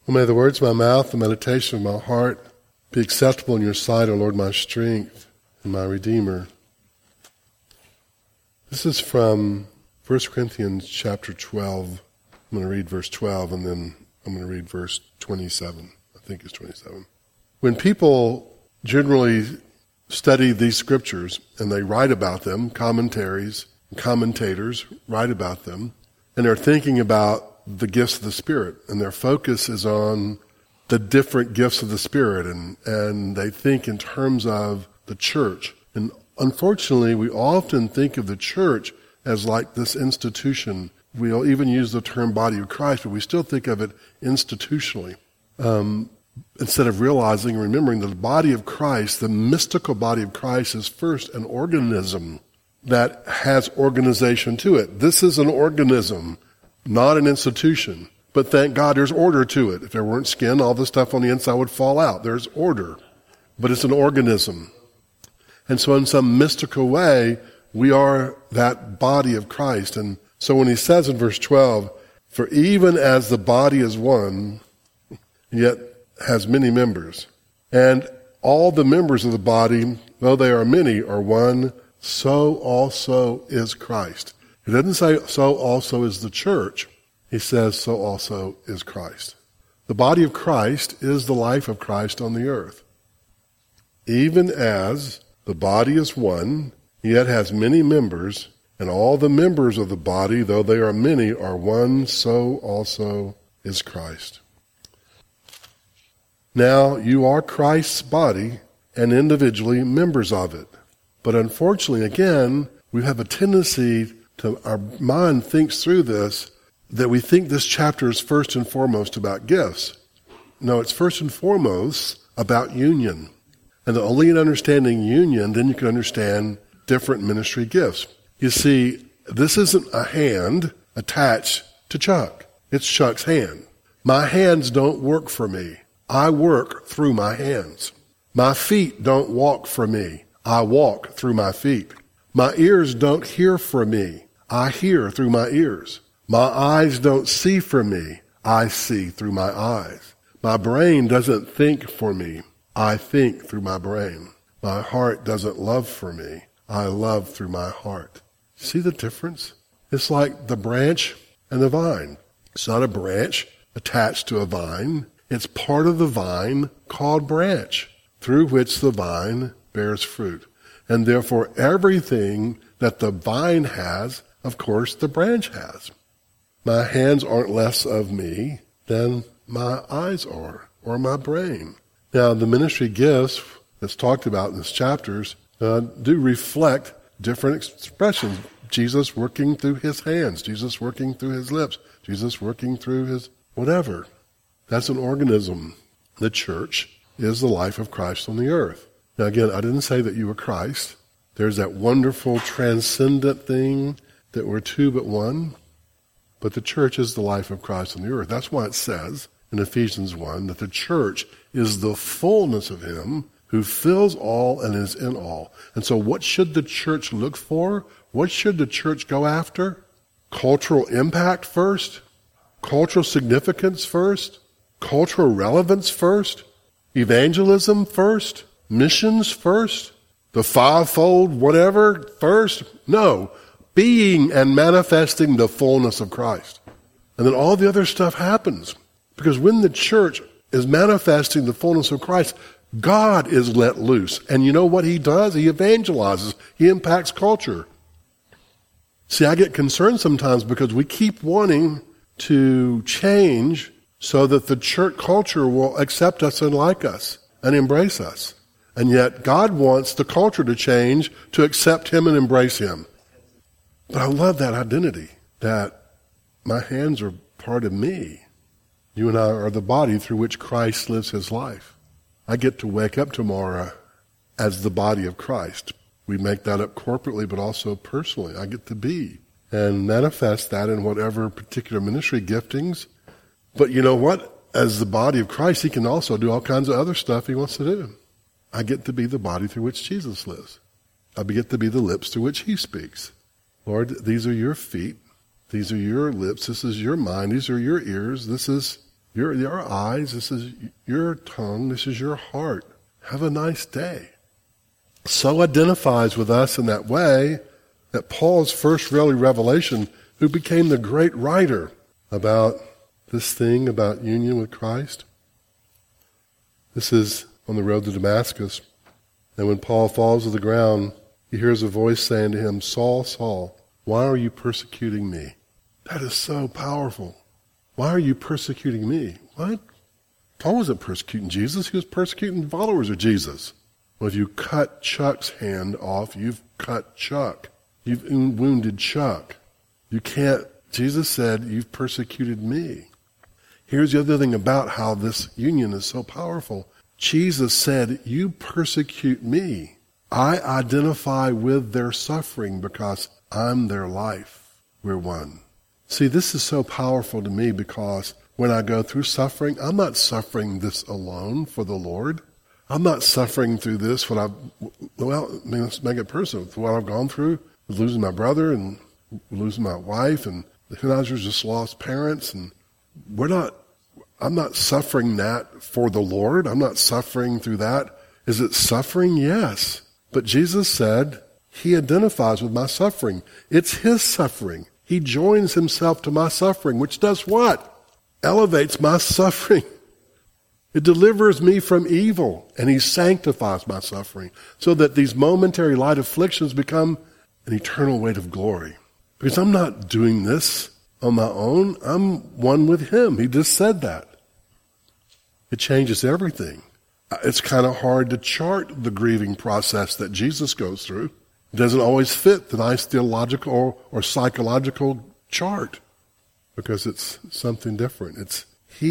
May the words of my mouth, the meditation of my heart be acceptable in your sight, O Lord, my strength and my Redeemer. This is from 1 Corinthians chapter 12. I'm going to read verse 12, and then I'm going to read verse 27. I think it's 27. When people generally study these scriptures and they write about them, commentaries and commentators write about them, and they're thinking about the gifts of the Spirit, and their focus is on the different gifts of the Spirit, and they think in terms of the church. And unfortunately, we often think of the church as like this institution. We'll even use the term body of Christ, but we still think of it institutionally. Instead of realizing and remembering that the body of Christ, the mystical body of Christ, is first an organism that has organization to it. This is an organism, not an institution. But thank God there's order to it. If there weren't skin, all the stuff on the inside would fall out. There's order. But it's an organism. And so in some mystical way, we are that body of Christ. And so when he says in verse 12, for even as the body is one, yet has many members, and all the members of the body, though they are many, are one, so also is Christ. He doesn't say, so also is the church. He says, so also is Christ. The body of Christ is the life of Christ on the earth. Even as the body is one, yet has many members, and all the members of the body, though they are many, are one, so also is Christ. Now, you are Christ's body, and individually members of it. But unfortunately, again, we have a tendency our mind thinks through this, that we think this chapter is first and foremost about gifts. No, it's first and foremost about union. And only in understanding union, then you can understand different ministry gifts. You see, this isn't a hand attached to Chuck. It's Chuck's hand. My hands don't work for me. I work through my hands. My feet don't walk for me. I walk through my feet. My ears don't hear for me. I hear through my ears. My eyes don't see for me. I see through my eyes. My brain doesn't think for me. I think through my brain. My heart doesn't love for me. I love through my heart. See the difference? It's like the branch and the vine. It's not a branch attached to a vine. It's part of the vine called branch, through which the vine bears fruit. And therefore everything that the vine has, of course, the branch has. My hands aren't less of me than my eyes are, or my brain. Now, the ministry gifts that's talked about in these chapters do reflect different expressions. Jesus working through his hands, Jesus working through his lips, Jesus working through his whatever. That's an organism. The church is the life of Christ on the earth. Now, again, I didn't say that you were Christ. There's that wonderful transcendent thing that we're two but one. But the church is the life of Christ on the earth. That's why it says in Ephesians 1 that the church is the fullness of him who fills all and is in all. And so what should the church look for? What should the church go after? Cultural impact first? Cultural significance first? Cultural relevance first? Evangelism first? Missions first? The fivefold whatever first? No. Being and manifesting the fullness of Christ. And then all the other stuff happens. Because when the church is manifesting the fullness of Christ, God is let loose. And you know what he does? He evangelizes. He impacts culture. See, I get concerned sometimes because we keep wanting to change so that the church culture will accept us and like us and embrace us. And yet God wants the culture to change to accept him and embrace him. But I love that identity, that my hands are part of me. You and I are the body through which Christ lives his life. I get to wake up tomorrow as the body of Christ. We make that up corporately, but also personally. I get to be and manifest that in whatever particular ministry giftings. But you know what? As the body of Christ, he can also do all kinds of other stuff he wants to do. I get to be the body through which Jesus lives. I get to be the lips through which he speaks. Lord, these are your feet. These are your lips. This is your mind. These are your ears. This is your eyes, this is your tongue, this is your heart. Have a nice day. So identifies with us in that way that Paul's first really revelation, who became the great writer about this thing, about union with Christ. This is on the road to Damascus. And when Paul falls to the ground, he hears a voice saying to him, Saul, Saul, why are you persecuting me? That is so powerful. Why are you persecuting me? What? Paul wasn't persecuting Jesus. He was persecuting followers of Jesus. Well, if you cut Chuck's hand off, you've cut Chuck. You've wounded Chuck. You can't, Jesus said, you've persecuted me. Here's the other thing about how this union is so powerful. Jesus said, you persecute me. I identify with their suffering because I'm their life. We're one. See, this is so powerful to me because when I go through suffering, I'm not suffering this alone for the Lord. I'm not suffering through this let's make it personal. What I've gone through, losing my brother and losing my wife, and the Hunazers just lost parents, and I'm not suffering that for the Lord. I'm not suffering through that. Is it suffering? Yes. But Jesus said he identifies with my suffering. It's his suffering. He joins himself to my suffering, which does what? Elevates my suffering. It delivers me from evil, and he sanctifies my suffering so that these momentary light afflictions become an eternal weight of glory. Because I'm not doing this on my own. I'm one with him. He just said that. It changes everything. It's kind of hard to chart the grieving process that Jesus goes through. It doesn't always fit the nice theological or psychological chart because it's something different. It's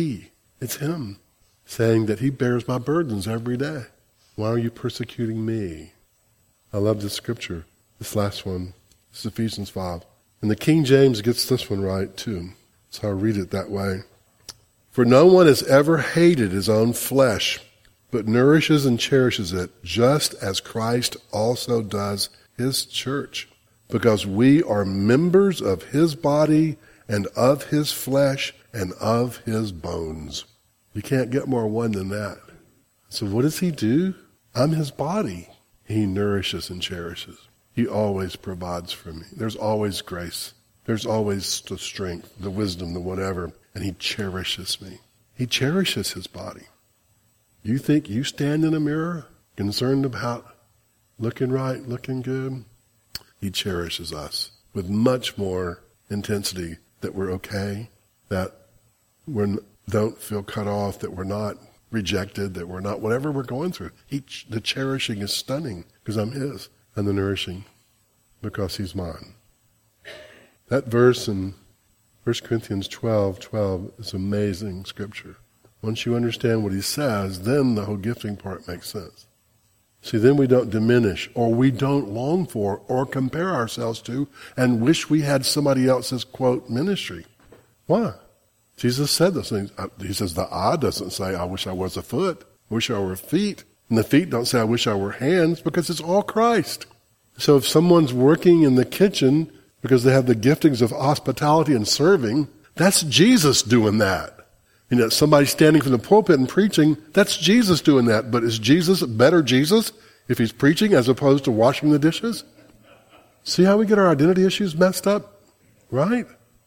him saying that he bears my burdens every day. Why are you persecuting me? I love this scripture, this last one. This is Ephesians 5. And the King James gets this one right too. So I read it that way. For no one has ever hated his own flesh, but nourishes and cherishes it, just as Christ also does his church, because we are members of his body and of his flesh and of his bones. You can't get more one than that. So what does he do? I'm his body. He nourishes and cherishes. He always provides for me. There's always grace. There's always the strength, the wisdom, the whatever. And he cherishes me. He cherishes his body. You think you stand in a mirror concerned about looking right, looking good? He cherishes us with much more intensity, that we're okay, that we don't feel cut off, that we're not rejected, that we're not whatever we're going through. The cherishing is stunning because I'm his, and the nourishing because he's mine. That verse in 1 Corinthians 12:12 is amazing scripture. Once you understand what he says, then the whole gifting part makes sense. See, then we don't diminish, or we don't long for, or compare ourselves to, and wish we had somebody else's, quote, ministry. Why? Jesus said those things. He says the eye doesn't say, I wish I was a foot, I wish I were feet. And the feet don't say, I wish I were hands, because it's all Christ. So if someone's working in the kitchen because they have the giftings of hospitality and serving, that's Jesus doing that. And yet somebody standing from the pulpit and preaching, that's Jesus doing that. But is Jesus a better Jesus if he's preaching as opposed to washing the dishes? See how we get our identity issues messed up? Right?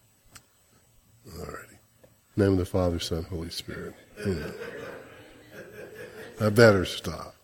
All righty. In the name of the Father, Son, Holy Spirit. Amen. I better stop.